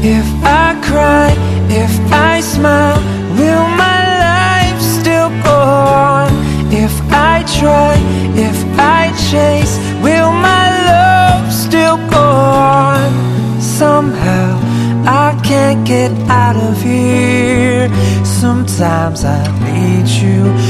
If I cry, if I smile, will my life still go on? If I try, if I chase, will my love still go on? Somehow I can't get out of here. Sometimes I need you,